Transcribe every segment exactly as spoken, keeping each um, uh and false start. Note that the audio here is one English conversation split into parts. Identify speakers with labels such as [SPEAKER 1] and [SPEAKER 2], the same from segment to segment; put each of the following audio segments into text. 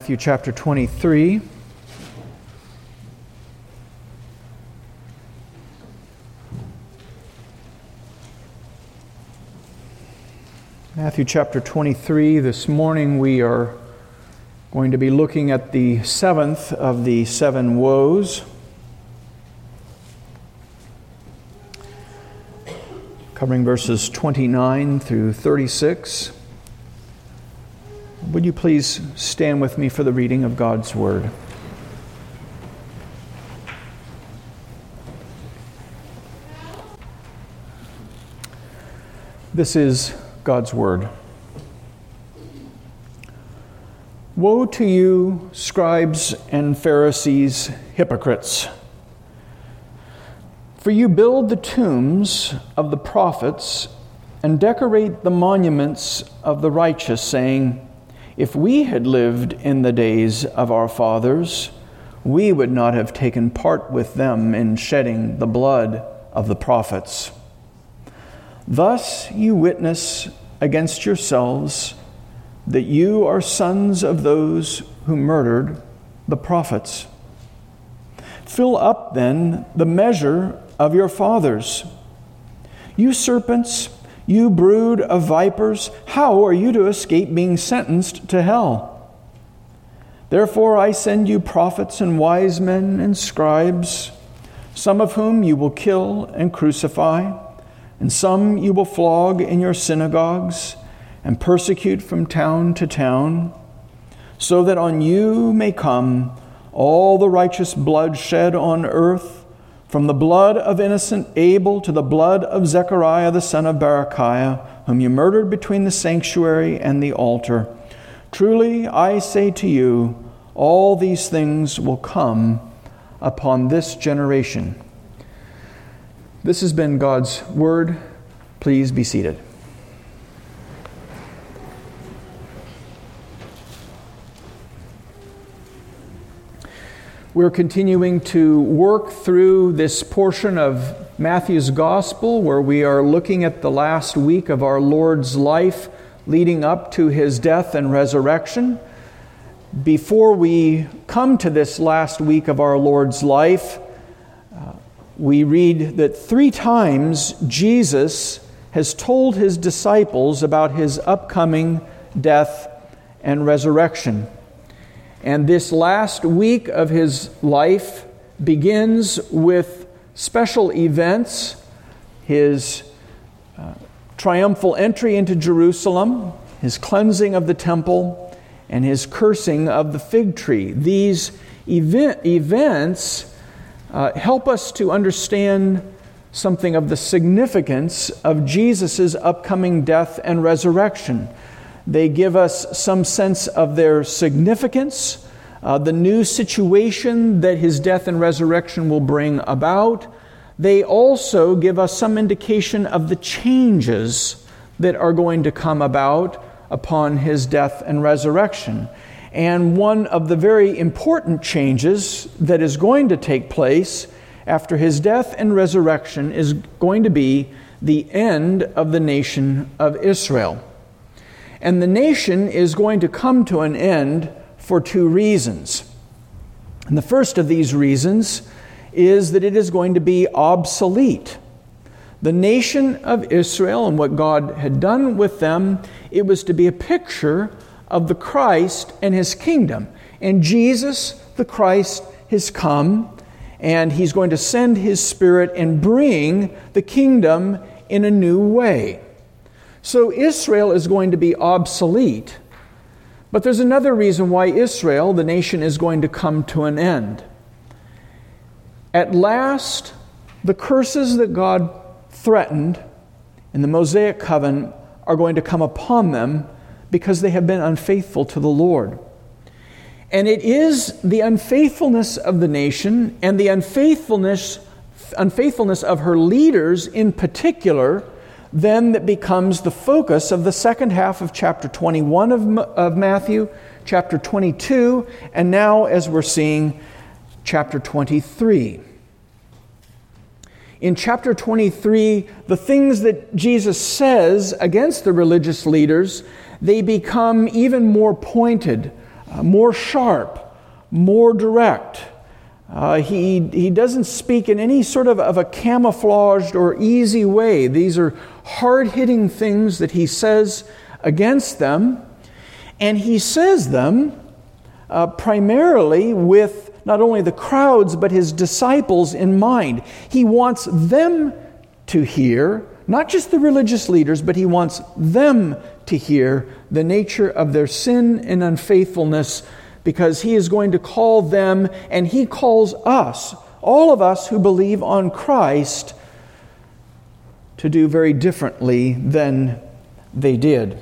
[SPEAKER 1] Matthew chapter twenty-three. Matthew chapter twenty-three. This morning we are going to be looking at the seventh of the seven woes. Covering verses twenty-nine through thirty-six. Would you please stand with me for the reading of God's Word? This is God's Word. Woe to you, scribes and Pharisees, hypocrites! For you build the tombs of the prophets and decorate the monuments of the righteous, saying, if we had lived in the days of our fathers, we would not have taken part with them in shedding the blood of the prophets. Thus you witness against yourselves that you are sons of those who murdered the prophets. Fill up then the measure of your fathers. You serpents, you brood of vipers, how are you to escape being sentenced to hell? Therefore I send you prophets and wise men and scribes, some of whom you will kill and crucify, and some you will flog in your synagogues and persecute from town to town, so that on you may come all the righteous blood shed on earth, from the blood of innocent Abel to the blood of Zechariah the son of Berechiah, whom you murdered between the sanctuary and the altar. Truly, I say to you, all these things will come upon this generation. This has been God's Word. Please be seated. We're continuing to work through this portion of Matthew's Gospel where we are looking at the last week of our Lord's life leading up to His death and resurrection. Before we come to this last week of our Lord's life, uh, we read that three times Jesus has told His disciples about His upcoming death and resurrection. And this last week of His life begins with special events, His uh, triumphal entry into Jerusalem, His cleansing of the temple, and His cursing of the fig tree. These event, events uh, help us to understand something of the significance of Jesus' upcoming death and resurrection. They give us some sense of their significance, uh, the new situation that His death and resurrection will bring about. They also give us some indication of the changes that are going to come about upon His death and resurrection. And one of the very important changes that is going to take place after His death and resurrection is going to be the end of the nation of Israel. And the nation is going to come to an end for two reasons. And the first of these reasons is that it is going to be obsolete. The nation of Israel and what God had done with them, it was to be a picture of the Christ and His kingdom. And Jesus, the Christ, has come, and He's going to send His Spirit and bring the kingdom in a new way. So Israel is going to be obsolete. But there's another reason why Israel, the nation, is going to come to an end. At last, the curses that God threatened in the Mosaic covenant are going to come upon them because they have been unfaithful to the Lord. And it is the unfaithfulness of the nation and the unfaithfulness, unfaithfulness of her leaders in particular then that becomes the focus of the second half of chapter twenty-one of, of Matthew, chapter twenty-two, and now, as we're seeing, chapter twenty-three. In chapter twenty-three, the things that Jesus says against the religious leaders, they become even more pointed. uh, more sharp, more direct. Uh, he, he doesn't speak in any sort of, of a camouflaged or easy way. These are hard-hitting things that he says against them, and he says them uh, primarily with not only the crowds, but his disciples in mind. He wants them to hear, not just the religious leaders, but he wants them to hear the nature of their sin and unfaithfulness, because he is going to call them, and he calls us, all of us who believe on Christ, to do very differently than they did.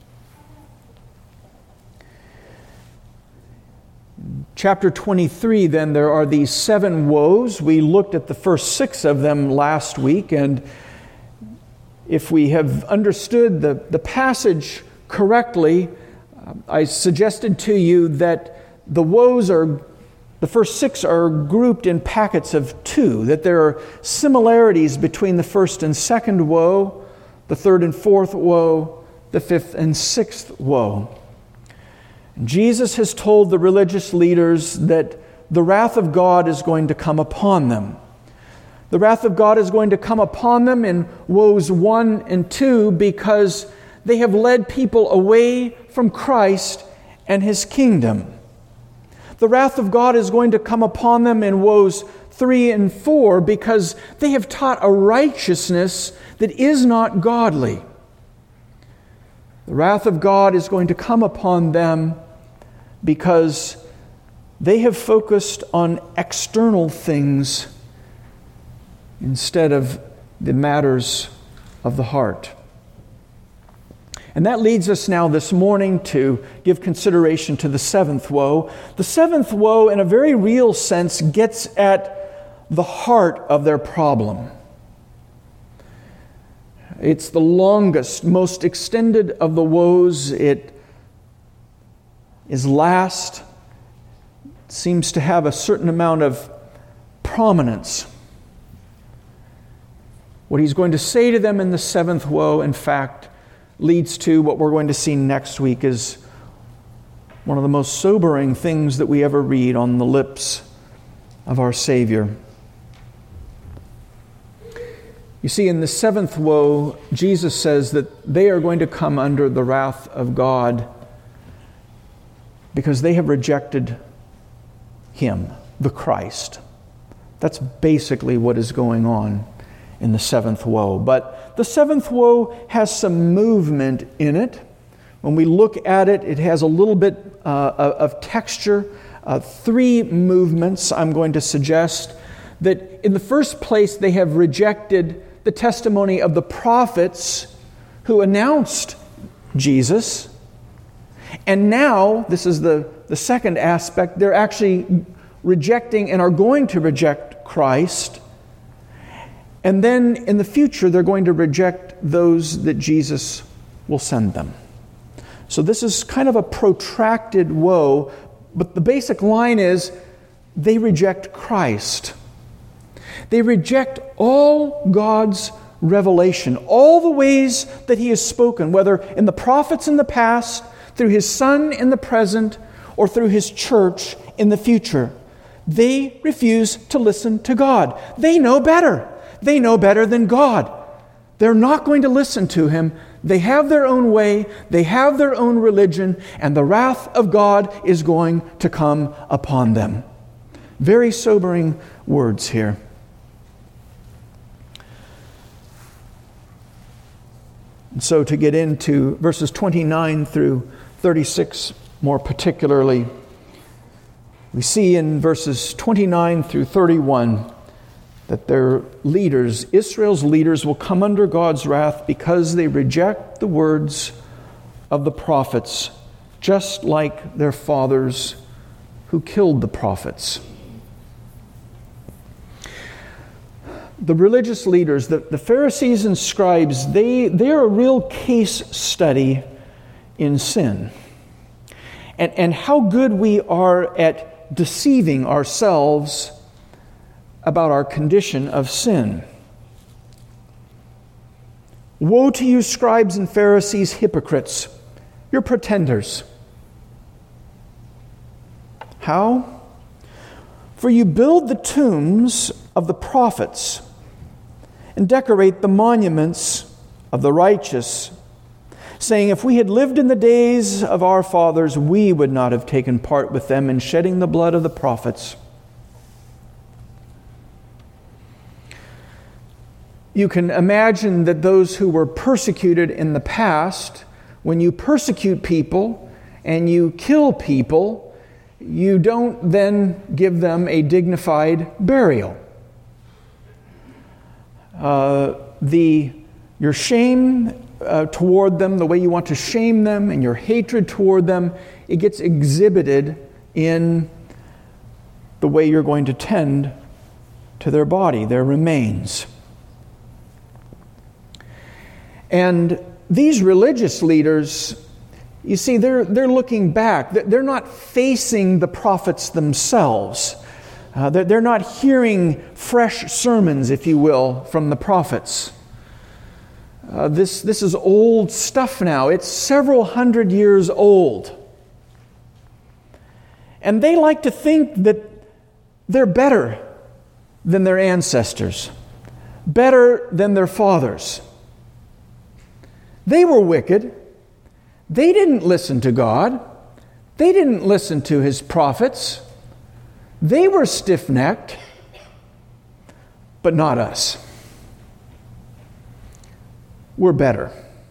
[SPEAKER 1] Chapter twenty-three, then, there are these seven woes. We looked at the first six of them last week, and if we have understood the, the passage correctly, uh, I suggested to you that the woes are, the first six are grouped in packets of two, that there are similarities between the first and second woe, the third and fourth woe, the fifth and sixth woe. Jesus has told the religious leaders that the wrath of God is going to come upon them. The wrath of God is going to come upon them in woes one and two because they have led people away from Christ and His kingdom. The wrath of God is going to come upon them in woes three and four because they have taught a righteousness that is not godly. The wrath of God is going to come upon them because they have focused on external things instead of the matters of the heart. And that leads us now this morning to give consideration to the seventh woe. The seventh woe, in a very real sense, gets at the heart of their problem. It's the longest, most extended of the woes. It is last, seems to have a certain amount of prominence. What he's going to say to them in the seventh woe, in fact, leads to what we're going to see next week is one of the most sobering things that we ever read on the lips of our Savior. You see, in the seventh woe, Jesus says that they are going to come under the wrath of God because they have rejected Him, the Christ. That's basically what is going on in the seventh woe. But the seventh woe has some movement in it. When we look at it, it has a little bit uh, of texture. Uh, three movements I'm going to suggest. That in the first place, they have rejected the testimony of the prophets who announced Jesus. And now, this is the, the second aspect, they're actually rejecting and are going to reject Christ. And then in the future, they're going to reject those that Jesus will send them. So this is kind of a protracted woe, but the basic line is they reject Christ. They reject all God's revelation, all the ways that He has spoken, whether in the prophets in the past, through His Son in the present, or through His church in the future. They refuse to listen to God. They know better. They know better than God. They're not going to listen to Him. They have their own way. They have their own religion, and the wrath of God is going to come upon them. Very sobering words here. And so to get into verses twenty-nine through thirty-six more particularly, we see in verses twenty-nine through thirty-one that their leaders, Israel's leaders, will come under God's wrath because they reject the words of the prophets, just like their fathers who killed the prophets. The religious leaders, the, the Pharisees and scribes, they, they're a real case study in sin. And, and how good we are at deceiving ourselves about our condition of sin. Woe to you, scribes and Pharisees, hypocrites! You're pretenders. How? For you build the tombs of the prophets and decorate the monuments of the righteous, saying, if we had lived in the days of our fathers, we would not have taken part with them in shedding the blood of the prophets. You can imagine that those who were persecuted in the past, when you persecute people and you kill people, you don't then give them a dignified burial. Uh, the your shame uh, toward them, the way you want to shame them, and your hatred toward them, it gets exhibited in the way you're going to tend to their body, their remains. And these religious leaders, you see, they're, they're looking back. They're not facing the prophets themselves. Uh, they're, they're not hearing fresh sermons, if you will, from the prophets. Uh, this, this is old stuff now. It's several hundred years old. And they like to think that they're better than their ancestors, better than their fathers. They were wicked. They didn't listen to God. They didn't listen to His prophets. They were stiff-necked, but not us. We're better.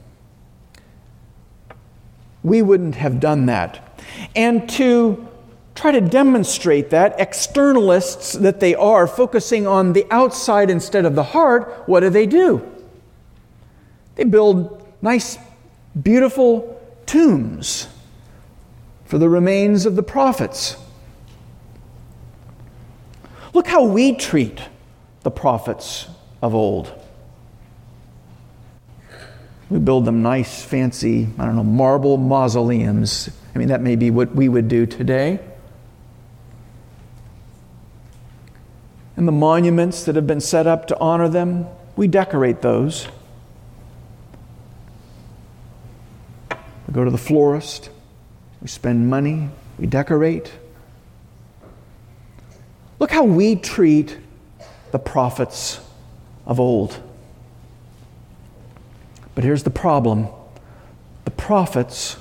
[SPEAKER 1] We wouldn't have done that. And to try to demonstrate that, externalists that they are, focusing on the outside instead of the heart, what do they do? They build nice, beautiful tombs for the remains of the prophets. Look how we treat the prophets of old. We build them nice, fancy, I don't know, marble mausoleums. I mean, that may be what we would do today. And the monuments that have been set up to honor them, we decorate those. We go to the florist, we spend money, we decorate. Look how we treat the prophets of old. But here's the problem. The prophets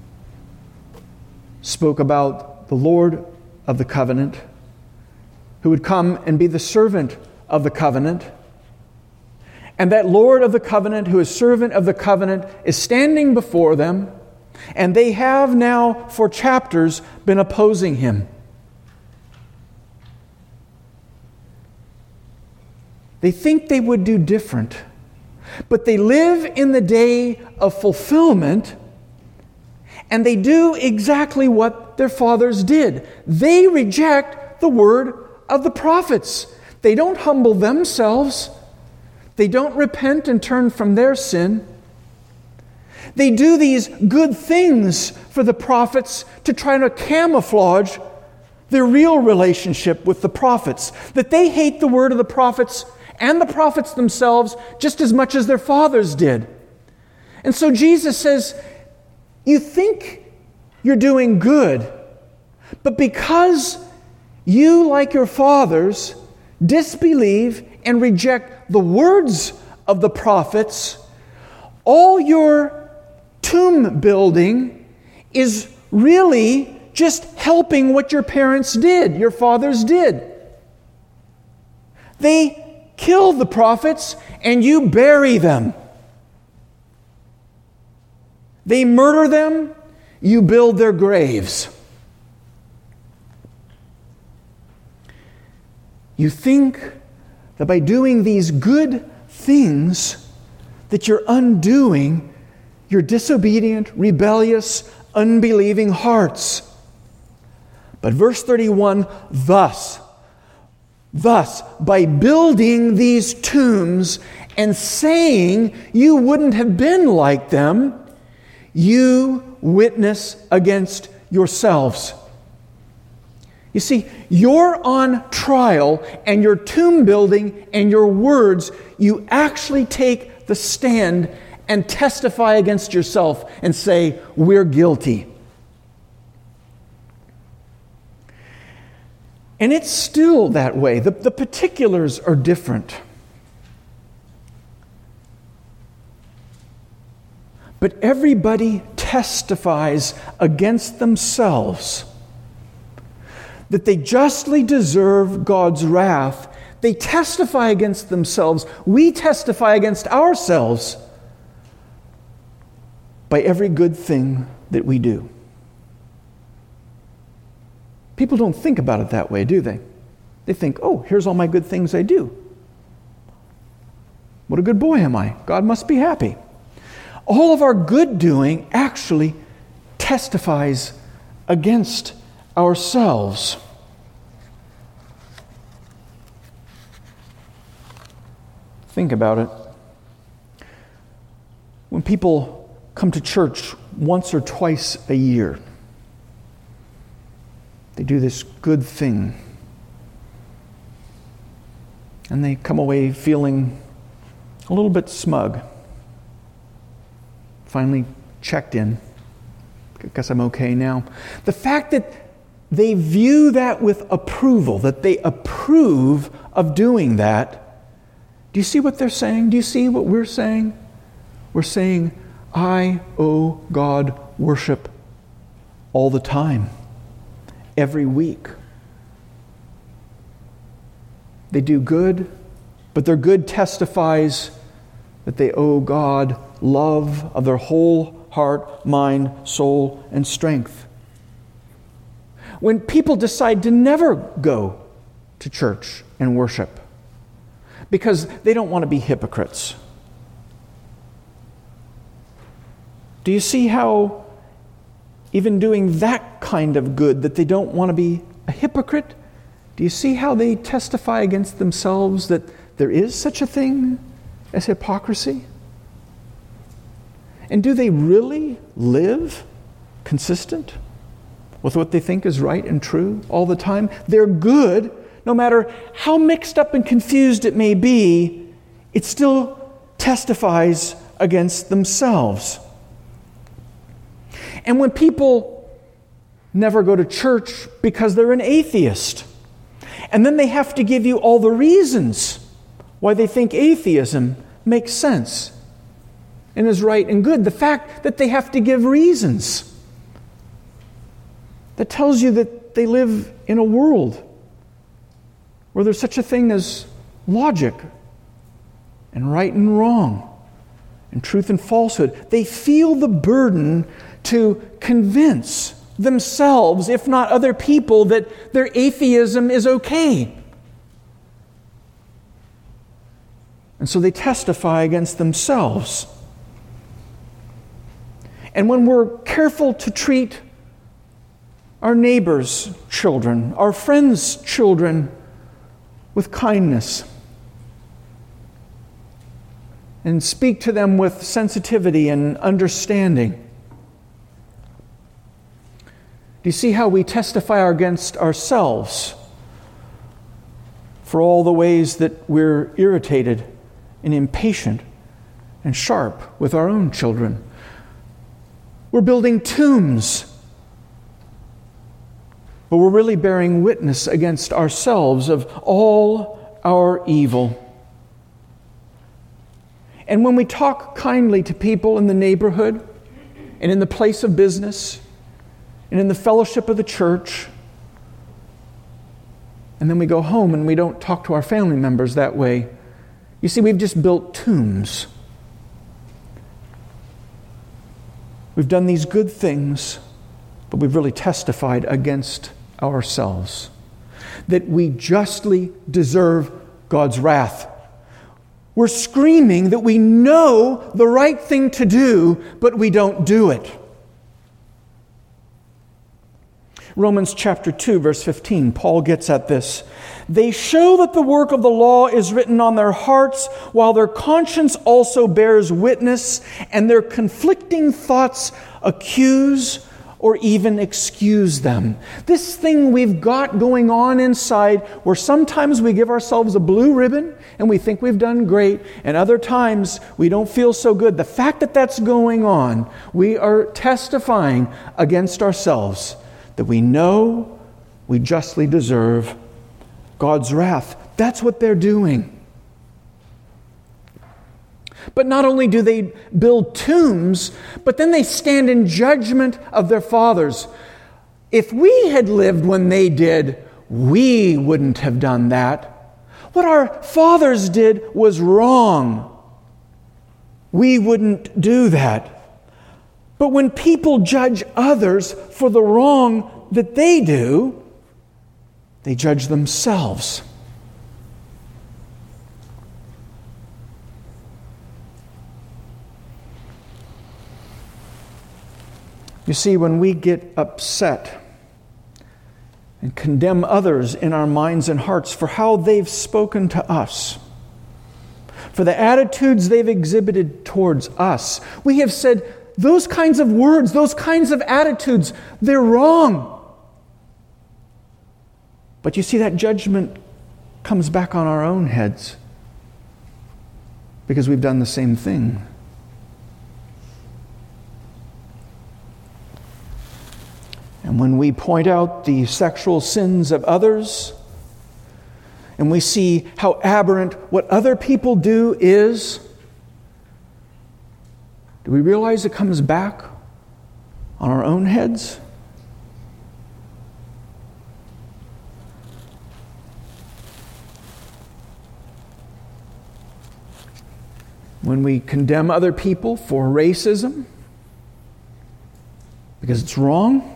[SPEAKER 1] spoke about the Lord of the covenant, who would come and be the servant of the covenant. And that Lord of the covenant, who is servant of the covenant, is standing before them, and they have now for chapters been opposing Him. They think they would do different, but they live in the day of fulfillment, and they do exactly what their fathers did. They reject the word of the prophets. They don't humble themselves. They don't repent and turn from their sin. They do these good things for the prophets to try to camouflage their real relationship with the prophets. That they hate the word of the prophets and the prophets themselves just as much as their fathers did. And so Jesus says, you think you're doing good, but because you, like your fathers, disbelieve and reject the words of the prophets, all your tomb building is really just helping what your parents did, your fathers did. They kill the prophets and you bury them. They murder them, you build their graves. You think that by doing these good things that you're undoing your disobedient, rebellious, unbelieving hearts. But verse thirty-one, thus, thus, by building these tombs and saying you wouldn't have been like them, you witness against yourselves. You see, you're on trial, and your tomb building and your words, you actually take the stand and testify against yourself and say, we're guilty. And it's still that way. The, the particulars are different. But everybody testifies against themselves that they justly deserve God's wrath. They testify against themselves. We testify against ourselves by every good thing that we do. People don't think about it that way, do they? They think, oh, here's all my good things I do. What a good boy am I. God must be happy. All of our good doing actually testifies against ourselves. Think about it. When people come to church once or twice a year, they do this good thing, and they come away feeling a little bit smug. Finally checked in. I guess I'm okay now. The fact that they view that with approval, that they approve of doing that, do you see what they're saying? Do you see what we're saying? We're saying, I owe God worship all the time, every week. They do good, but their good testifies that they owe God love of their whole heart, mind, soul, and strength. When people decide to never go to church and worship because they don't want to be hypocrites, do you see how even doing that kind of good, that they don't want to be a hypocrite, do you see how they testify against themselves that there is such a thing as hypocrisy? And do they really live consistent with what they think is right and true all the time? They're good, no matter how mixed up and confused it may be, it still testifies against themselves. And when people never go to church because they're an atheist, and then they have to give you all the reasons why they think atheism makes sense and is right and good. The fact that they have to give reasons, that tells you that they live in a world where there's such a thing as logic and right and wrong and truth and falsehood. They feel the burden to convince themselves, if not other people, that their atheism is okay. And so they testify against themselves. And when we're careful to treat our neighbors' children, our friends' children, with kindness, and speak to them with sensitivity and understanding, do you see how we testify against ourselves for all the ways that we're irritated and impatient and sharp with our own children? We're building tombs, but we're really bearing witness against ourselves of all our evil. And when we talk kindly to people in the neighborhood and in the place of business and in the fellowship of the church, and then we go home and we don't talk to our family members that way, you see, we've just built tombs. We've done these good things, but we've really testified against ourselves that we justly deserve God's wrath. We're screaming that we know the right thing to do, but we don't do it. Romans chapter two, verse fifteen, Paul gets at this. They show that the work of the law is written on their hearts, while their conscience also bears witness, and their conflicting thoughts accuse or even excuse them. This thing we've got going on inside, where sometimes we give ourselves a blue ribbon and we think we've done great, and other times we don't feel so good. The fact that that's going on, we are testifying against ourselves that we know we justly deserve God's wrath. That's what they're doing. But not only do they build tombs, but then they stand in judgment of their fathers. If we had lived when they did, we wouldn't have done that. What our fathers did was wrong. We wouldn't do that. But when people judge others for the wrong that they do, they judge themselves. You see, when we get upset and condemn others in our minds and hearts for how they've spoken to us, for the attitudes they've exhibited towards us, we have said, those kinds of words, those kinds of attitudes, they're wrong. But you see, that judgment comes back on our own heads because we've done the same thing. And when we point out the sexual sins of others, and we see how aberrant what other people do is, do we realize it comes back on our own heads? When we condemn other people for racism because it's wrong,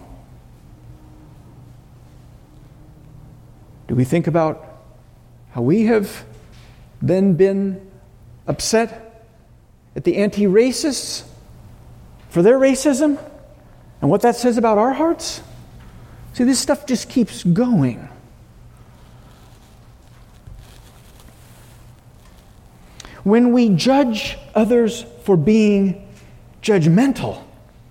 [SPEAKER 1] do we think about how we have then been upset at the anti-racists for their racism and what that says about our hearts? See, this stuff just keeps going. When we judge others for being judgmental,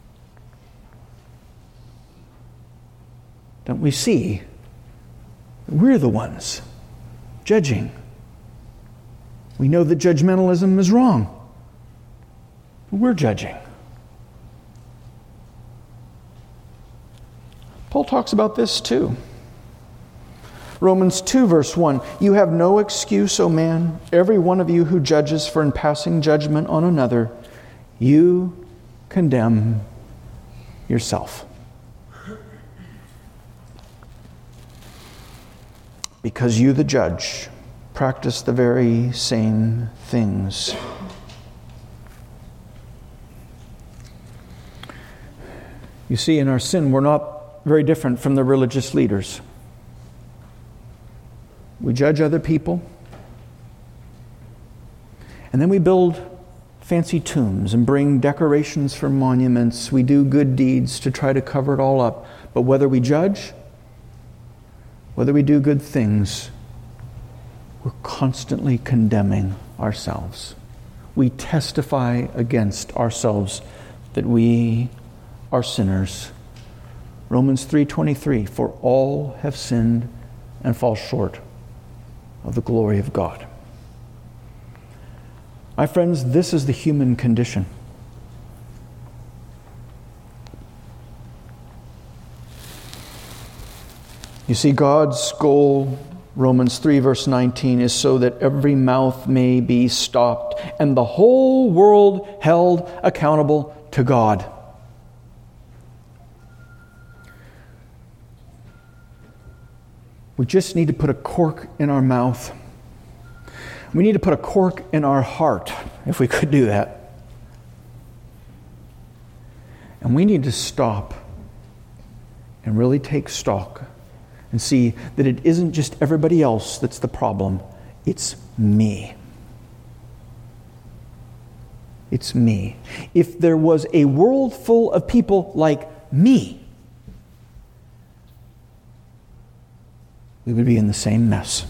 [SPEAKER 1] don't we see that we're the ones judging? We know that judgmentalism is wrong, but we're judging. Paul talks about this too. Romans two, verse one, "You have no excuse, O man, every one of you who judges, for in passing judgment on another, you condemn yourself. Because you, the judge, practice the very same things." You see, in our sin, we're not very different from the religious leaders. We judge other people, and then we build fancy tombs and bring decorations for monuments. We do good deeds to try to cover it all up. But whether we judge, whether we do good things, we're constantly condemning ourselves. We testify against ourselves that we are sinners. Romans three twenty-three, "For all have sinned and fall short of the glory of God." My friends, this is the human condition. You see, God's goal, Romans three verse nineteen, is so that every mouth may be stopped and the whole world held accountable to God. We just need to put a cork in our mouth. We need to put a cork in our heart, if we could do that. And we need to stop and really take stock and see that it isn't just everybody else that's the problem. It's me. It's me. If there was a world full of people like me, we would be in the same mess.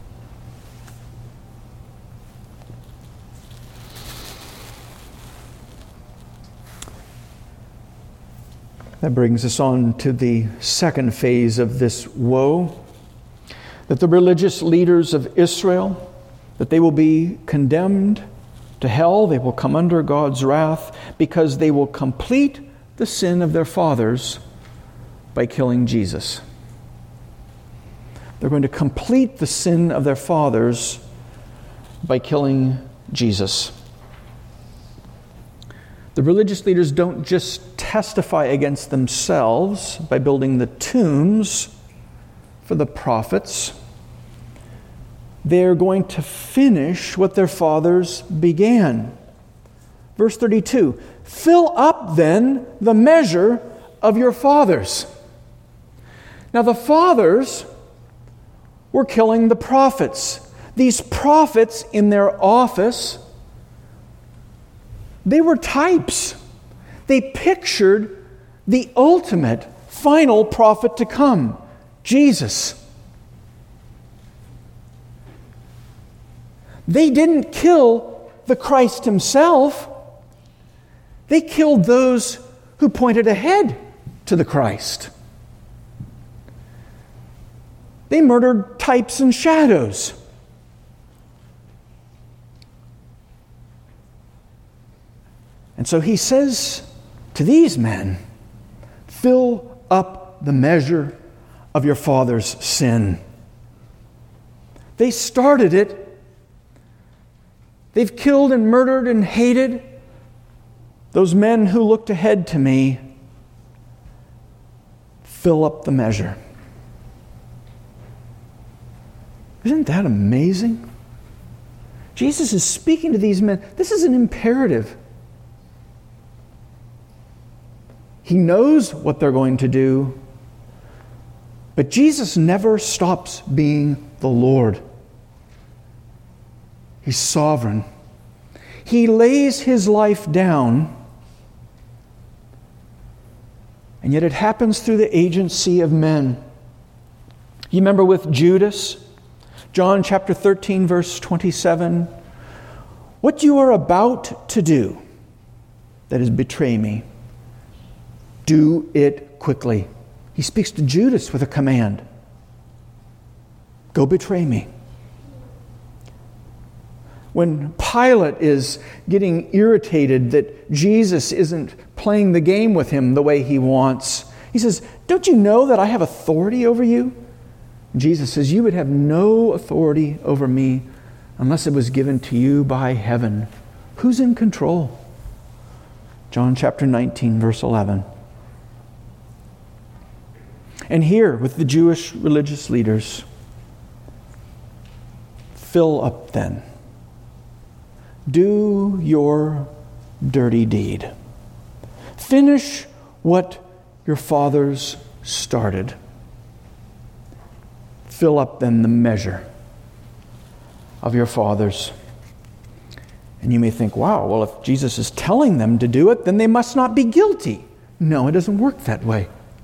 [SPEAKER 1] That brings us on to the second phase of this woe, that the religious leaders of Israel, that they will be condemned to hell, they will come under God's wrath because they will complete the sin of their fathers by killing Jesus. They're going to complete the sin of their fathers by killing Jesus. The religious leaders don't just testify against themselves by building the tombs for the prophets. They're going to finish what their fathers began. Verse thirty-two, fill up then the measure of your fathers. Now the fathers were killing the prophets. These prophets in their office, they were types. They pictured the ultimate, final prophet to come, Jesus. They didn't kill the Christ himself. They killed those who pointed ahead to the Christ. They murdered types and shadows. And so he says to these men, fill up the measure of your father's sin. They started it. They've killed and murdered and hated those men who looked ahead to me. Fill up the measure. Isn't that amazing? Jesus is speaking to these men. This is an imperative. He knows what they're going to do, but Jesus never stops being the Lord. He's sovereign. He lays his life down, and yet it happens through the agency of men. You remember with Judas, John chapter thirteen, verse twenty-seven, what you are about to do, that is, betray me, do it quickly. He speaks to Judas with a command. Go betray me. When Pilate is getting irritated that Jesus isn't playing the game with him the way he wants, he says, don't you know that I have authority over you? Jesus says, you would have no authority over me unless it was given to you by heaven. Who's in control? John chapter nineteen, verse eleven. And here, with the Jewish religious leaders, fill up then. Do your dirty deed. Finish what your fathers started. Fill up then the measure of your fathers. And you may think, wow, well, if Jesus is telling them to do it, then they must not be guilty. No, it doesn't work that way.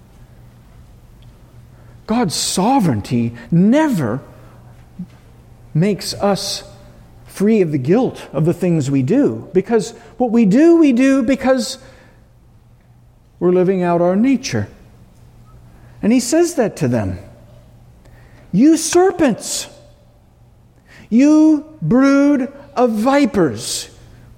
[SPEAKER 1] God's sovereignty never makes us free of the guilt of the things we do. Because what we do, we do because we're living out our nature. And he says that to them. You serpents, you brood of vipers.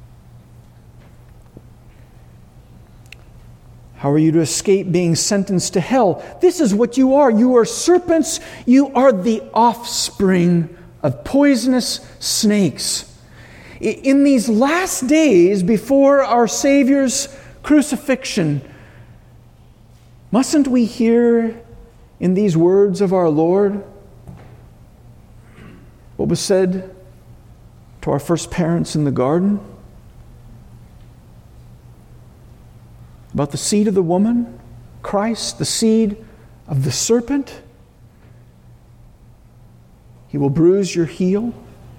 [SPEAKER 1] How are you to escape being sentenced to hell? This is what you are. You are serpents. You are the offspring of poisonous snakes. In these last days before our Savior's crucifixion, mustn't we hear in these words of our Lord what was said to our first parents in the garden about the seed of the woman, Christ, the seed of the serpent? He will bruise your heel,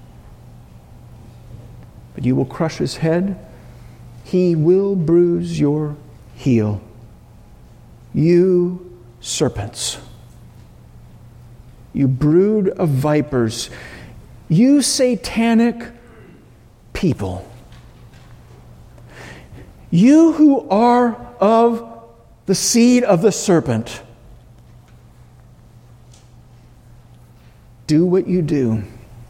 [SPEAKER 1] but you will crush his head. He will bruise your heel. You serpents, you brood of vipers, you satanic people, you who are of the seed of the serpent, do what you do.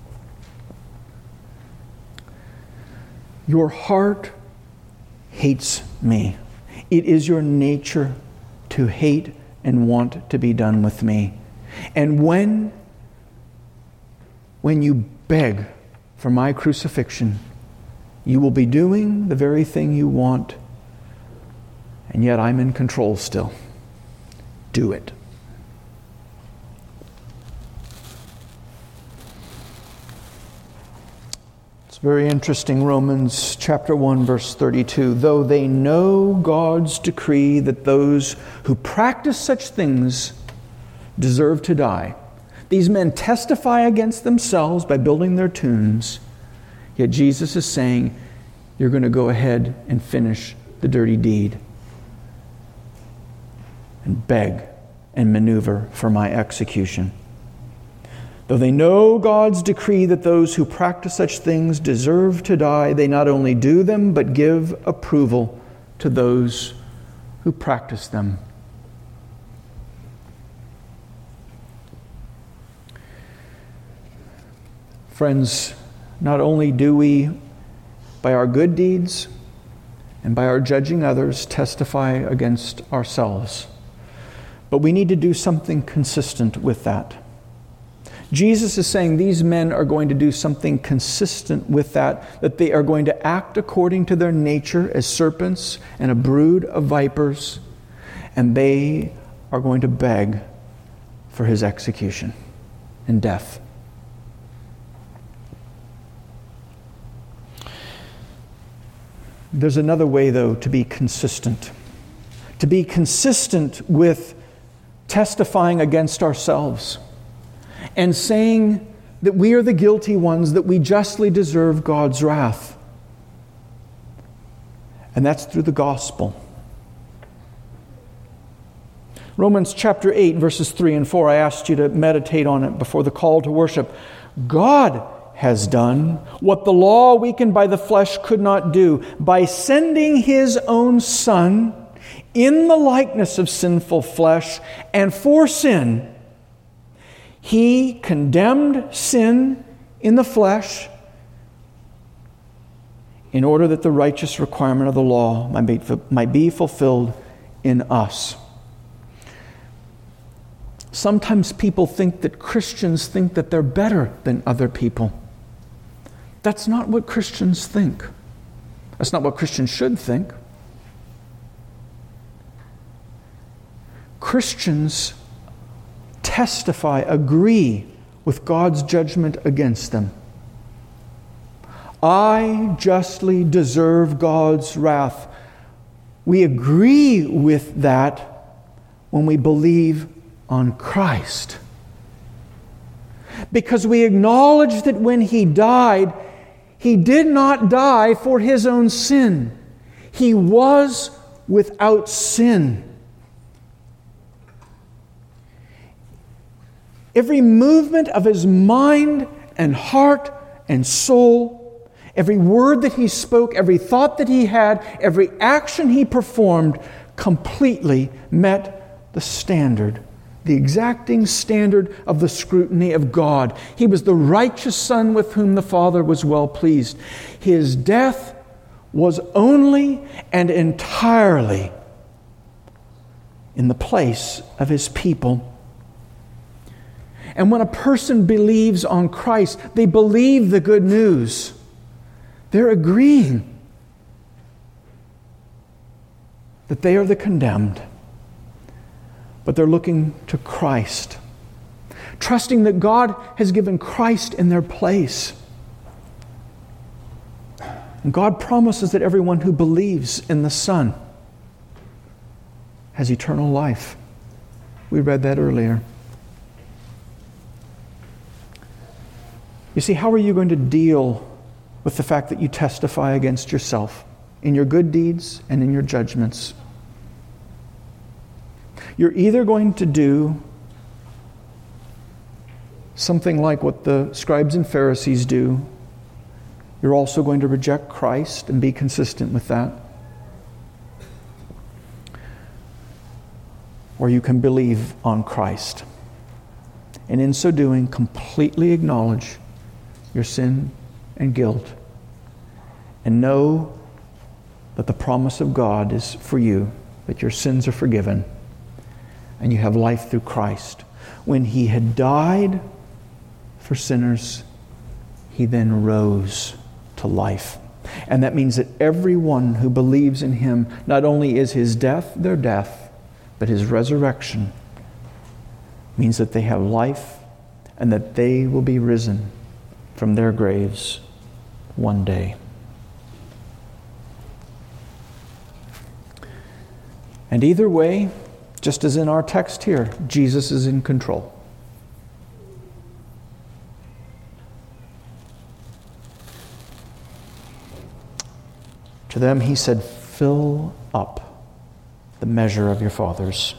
[SPEAKER 1] Your heart hates me. It is your nature to hate and want to be done with me. And when when you beg for my crucifixion, you will be doing the very thing you want, and yet I'm in control still. Do it. It's very interesting, Romans chapter one, verse thirty-two. Though they know God's decree that those who practice such things deserve to die. These men testify against themselves by building their tombs. Yet Jesus is saying, you're going to go ahead and finish the dirty deed and beg and maneuver for my execution. Though they know God's decree that those who practice such things deserve to die, they not only do them, but give approval to those who practice them. Friends, not only do we, by our good deeds and by our judging others, testify against ourselves, but we need to do something consistent with that. Jesus is saying these men are going to do something consistent with that, that they are going to act according to their nature as serpents and a brood of vipers, and they are going to beg for his execution and death. There's another way, though, to be consistent. To be consistent with testifying against ourselves and saying that we are the guilty ones, that we justly deserve God's wrath. And that's through the gospel. Romans chapter eight, verses three and four, I asked you to meditate on it before the call to worship. God has done what the law weakened by the flesh could not do by sending his own Son in the likeness of sinful flesh, and for sin he condemned sin in the flesh in order that the righteous requirement of the law might be, might be fulfilled in us. Sometimes people think that Christians think that they're better than other people. That's not what Christians think. That's not what Christians should think. Christians testify, agree with God's judgment against them. I justly deserve God's wrath. We agree with that when we believe on Christ. Because we acknowledge that when he died, he did not die for his own sin. He was without sin. Every movement of his mind and heart and soul, every word that he spoke, every thought that he had, every action he performed completely met the standard, the exacting standard of the scrutiny of God. He was the righteous Son with whom the Father was well pleased. His death was only and entirely in the place of his people. And when a person believes on Christ, they believe the good news. They're agreeing that they are the condemned. But they're looking to Christ, trusting that God has given Christ in their place. And God promises that everyone who believes in the Son has eternal life. We read that earlier. You see, how are you going to deal with the fact that you testify against yourself in your good deeds and in your judgments? You're either going to do something like what the scribes and Pharisees do. You're also going to reject Christ and be consistent with that. Or you can believe on Christ. And in so doing, completely acknowledge your sin and guilt. And know that the promise of God is for you, that your sins are forgiven. And you have life through Christ. When he had died for sinners, he then rose to life. And that means that everyone who believes in him, not only is his death their death, but his resurrection means that they have life and that they will be risen from their graves one day. And either way, just as in our text here, Jesus is in control. To them he said, "Fill up the measure of your fathers."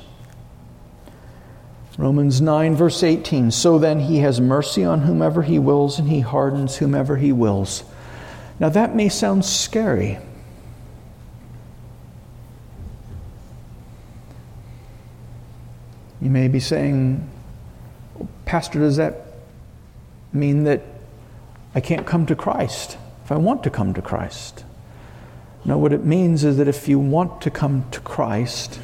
[SPEAKER 1] Romans nine, verse eighteen, "So then he has mercy on whomever he wills, and he hardens whomever he wills." Now that may sound scary. You may be saying, "Pastor, does that mean that I can't come to Christ if I want to come to Christ?" No, what it means is that if you want to come to Christ,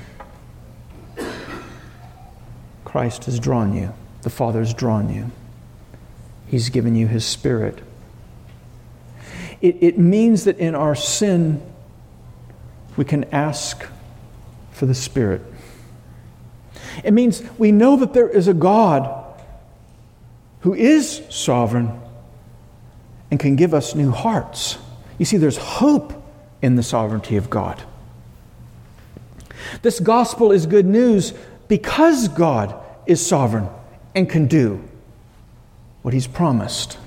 [SPEAKER 1] Christ has drawn you. The Father's drawn you. He's given you His Spirit. It, it means that in our sin, we can ask for the Spirit. It means we know that there is a God who is sovereign and can give us new hearts. You see, there's hope in the sovereignty of God. This gospel is good news because God is sovereign and can do what He's promised.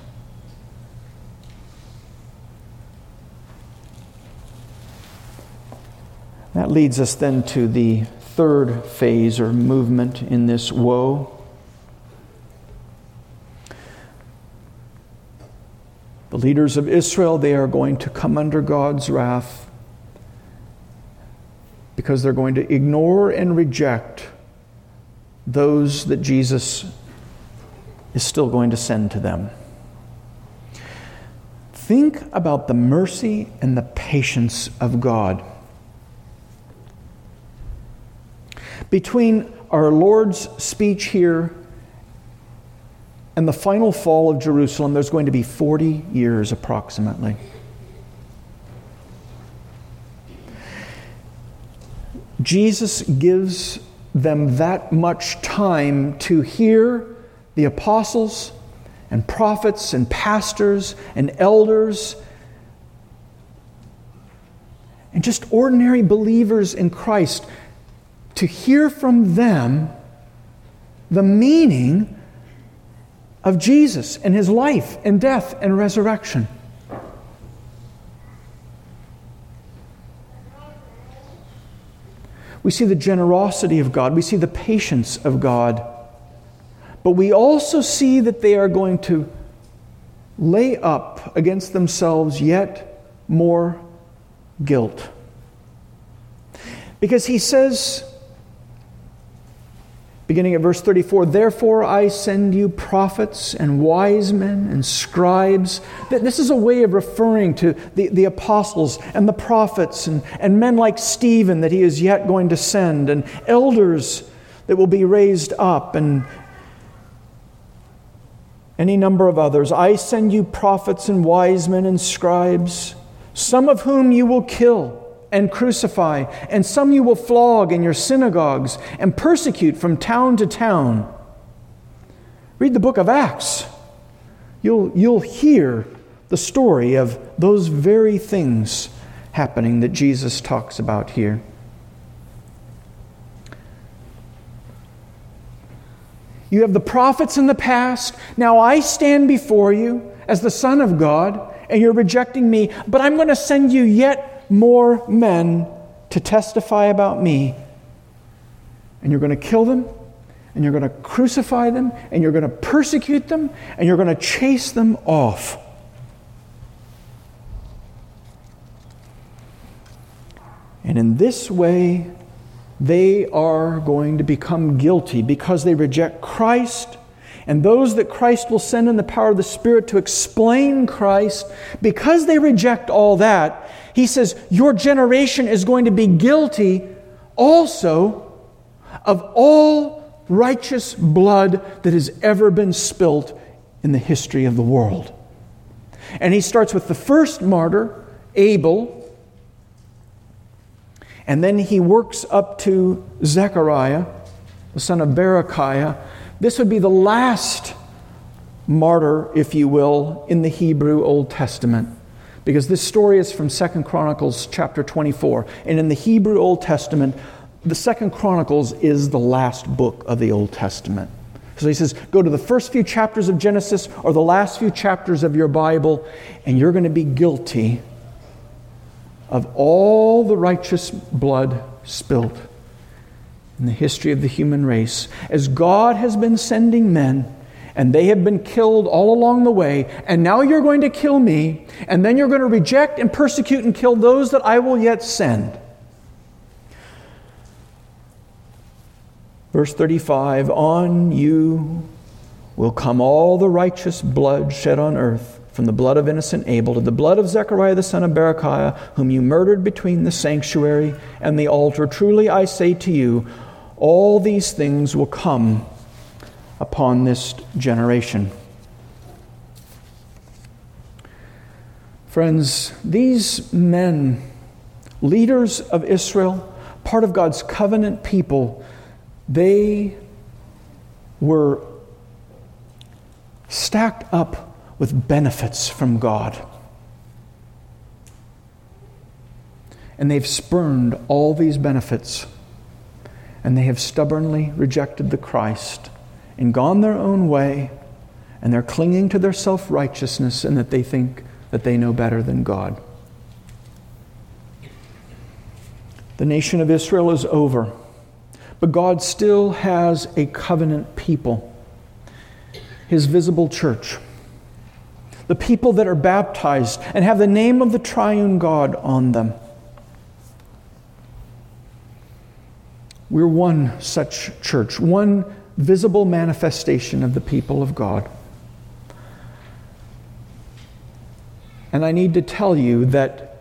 [SPEAKER 1] That leads us then to the third phase or movement in this woe. The leaders of Israel, they are going to come under God's wrath because they're going to ignore and reject those that Jesus is still going to send to them. Think about the mercy and the patience of God. Between our Lord's speech here and the final fall of Jerusalem, there's going to be forty years approximately. Jesus gives them that much time to hear the apostles and prophets and pastors and elders and just ordinary believers in Christ, to hear from them the meaning of Jesus and His life and death and resurrection. We see the generosity of God. We see the patience of God. But we also see that they are going to lay up against themselves yet more guilt. Because He says, beginning at verse thirty-four, "Therefore I send you prophets and wise men and scribes." This is a way of referring to the, the apostles and the prophets and, and men like Stephen that He is yet going to send, and elders that will be raised up, and any number of others. "I send you prophets and wise men and scribes, some of whom you will kill and crucify, and some you will flog in your synagogues and persecute from town to town." Read the book of Acts. You'll, you'll hear the story of those very things happening that Jesus talks about here. You have the prophets in the past. Now I stand before you as the Son of God, and you're rejecting me, but I'm going to send you yet more men to testify about me. And you're going to kill them, and you're going to crucify them, and you're going to persecute them, and you're going to chase them off. And in this way, they are going to become guilty because they reject Christ, and those that Christ will send in the power of the Spirit to explain Christ. Because they reject all that, He says, your generation is going to be guilty also of all righteous blood that has ever been spilt in the history of the world. And he starts with the first martyr, Abel, and then he works up to Zechariah, the son of Berechiah. This would be the last martyr, if you will, in the Hebrew Old Testament. Because this story is from Second Chronicles chapter twenty-four. And in the Hebrew Old Testament, the Second Chronicles is the last book of the Old Testament. So he says, go to the first few chapters of Genesis or the last few chapters of your Bible, and you're going to be guilty of all the righteous blood spilt in the history of the human race. As God has been sending men, and they have been killed all along the way, and now you're going to kill me, and then you're going to reject and persecute and kill those that I will yet send. Verse thirty-five, on you will come all the righteous blood shed on earth, from the blood of innocent Abel to the blood of Zechariah the son of Berechiah, whom you murdered between the sanctuary and the altar. Truly I say to you, all these things will come upon this generation. Friends, these men, leaders of Israel, part of God's covenant people, they were stacked up with benefits from God. And they've spurned all these benefits. And they have stubbornly rejected the Christ and gone their own way. And they're clinging to their self-righteousness and that they think that they know better than God. The nation of Israel is over. But God still has a covenant people, His visible church. The people that are baptized and have the name of the triune God on them. We're one such church, one visible manifestation of the people of God. And I need to tell you that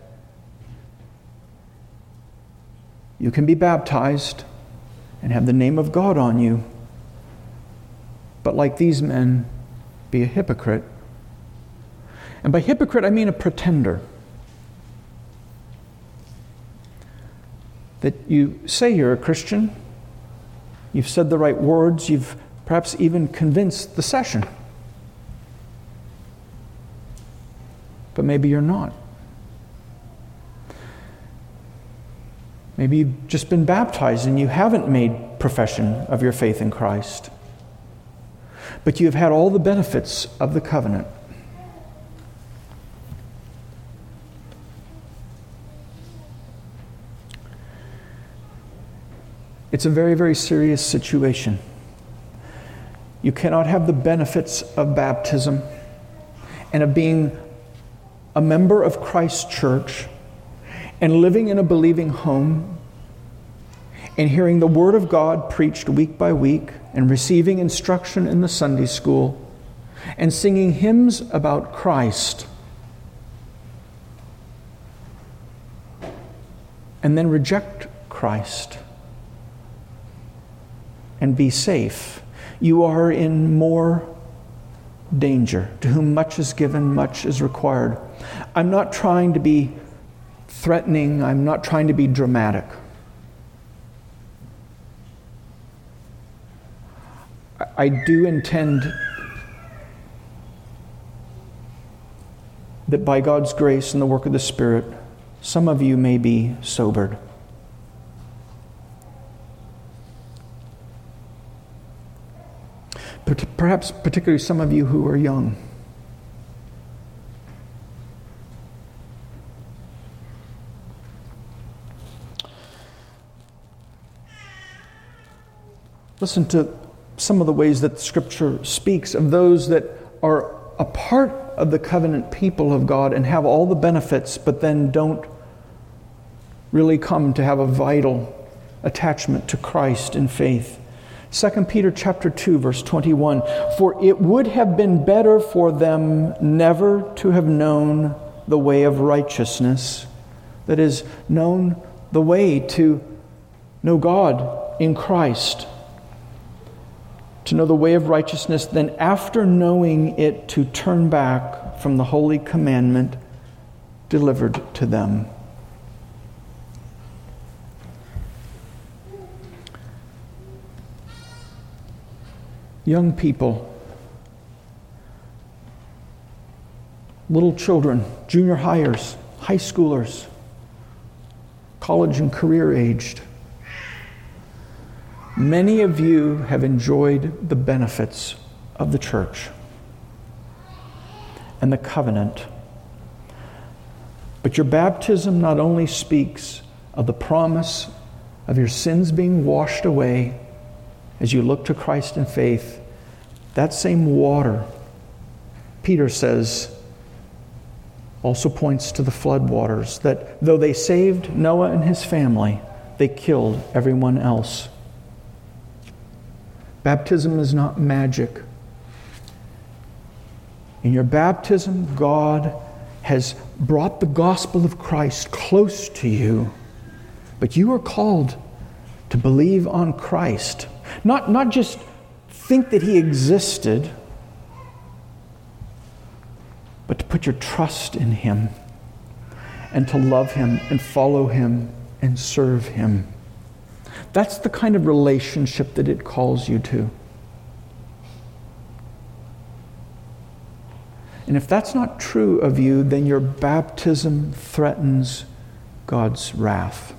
[SPEAKER 1] you can be baptized and have the name of God on you, but like these men, be a hypocrite. And by hypocrite, I mean a pretender. That you say you're a Christian, you've said the right words, you've perhaps even convinced the session. But maybe you're not. Maybe you've just been baptized and you haven't made profession of your faith in Christ. But you've had all the benefits of the covenant. It's a very, very serious situation. You cannot have the benefits of baptism and of being a member of Christ's church and living in a believing home and hearing the Word of God preached week by week and receiving instruction in the Sunday school and singing hymns about Christ and then reject Christ and be safe. You are in more danger. To whom much is given, much is required. I'm not trying to be threatening. I'm not trying to be dramatic. I do intend that by God's grace and the work of the Spirit, some of you may be sobered. Perhaps particularly some of you who are young. Listen to some of the ways that Scripture speaks of those that are a part of the covenant people of God and have all the benefits, but then don't really come to have a vital attachment to Christ in faith. Second Peter chapter two, verse twenty-one, for it would have been better for them never to have known the way of righteousness, that is, known the way to know God in Christ, to know the way of righteousness, than after knowing it to turn back from the holy commandment delivered to them. Young people, little children, junior hires, high schoolers, college and career aged. Many of you have enjoyed the benefits of the church and the covenant. But your baptism not only speaks of the promise of your sins being washed away as you look to Christ in faith, that same water, Peter says, also points to the flood waters, that though they saved Noah and his family, they killed everyone else. Baptism is not magic. In your baptism, God has brought the gospel of Christ close to you, but you are called to believe on Christ. Not, not just think that He existed, but to put your trust in Him and to love Him and follow Him and serve Him. That's the kind of relationship that it calls you to. And if that's not true of you, then your baptism threatens God's wrath.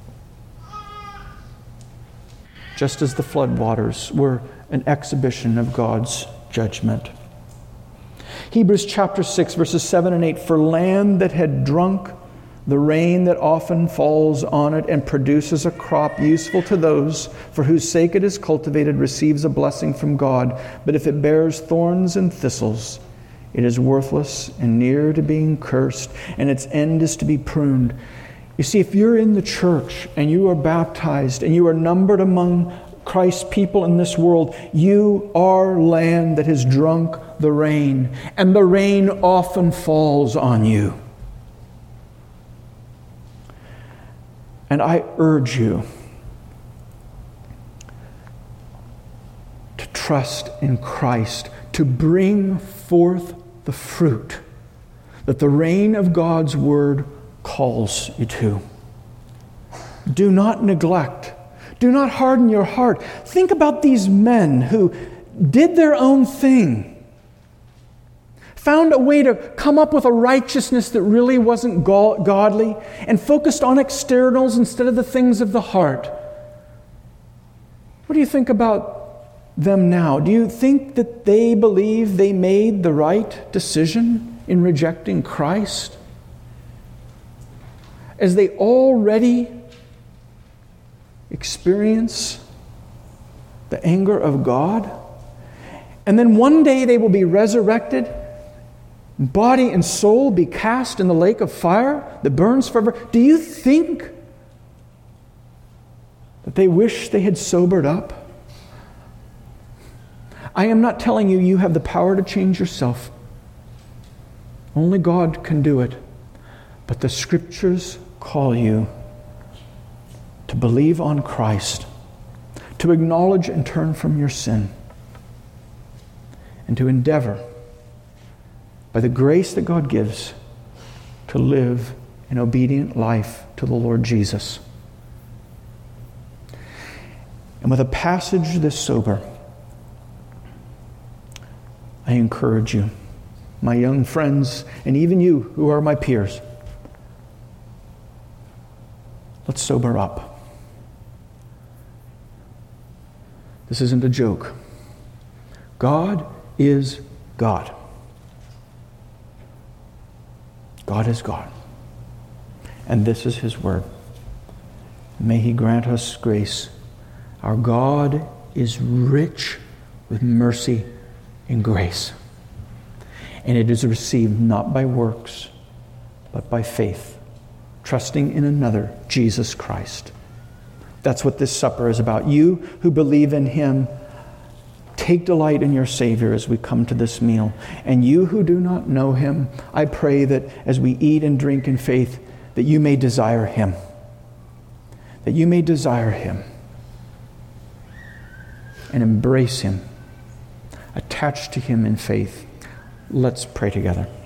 [SPEAKER 1] Just as the floodwaters were an exhibition of God's judgment. Hebrews chapter six, verses seven and eight, for land that had drunk the rain that often falls on it and produces a crop useful to those for whose sake it is cultivated receives a blessing from God. But if it bears thorns and thistles, it is worthless and near to being cursed, and its end is to be pruned. You see, if you're in the church and you are baptized and you are numbered among Christ's people in this world, you are land that has drunk the rain, and the rain often falls on you. And I urge you to trust in Christ, to bring forth the fruit that the rain of God's Word calls you to. Do not neglect. Do not harden your heart. Think about these men who did their own thing, found a way to come up with a righteousness that really wasn't godly, and focused on externals instead of the things of the heart. What do you think about them now? Do you think that they believe they made the right decision in rejecting Christ, as they already experience the anger of God? And then one day they will be resurrected, body and soul be cast in the lake of fire that burns forever. Do you think that they wish they had sobered up? I am not telling you you have the power to change yourself. Only God can do it. But the Scriptures call you to believe on Christ, to acknowledge and turn from your sin, and to endeavor, by the grace that God gives, to live an obedient life to the Lord Jesus. And with a passage this sober, I encourage you, my young friends, and even you who are my peers, let's sober up. This isn't a joke. God is God. God is God. And this is His Word. May He grant us grace. Our God is rich with mercy and grace. And it is received not by works, but by faith, trusting in another, Jesus Christ. That's what this supper is about. You who believe in Him, take delight in your Savior as we come to this meal. And you who do not know Him, I pray that as we eat and drink in faith, that you may desire Him. That you may desire Him and embrace Him, attached to Him in faith. Let's pray together.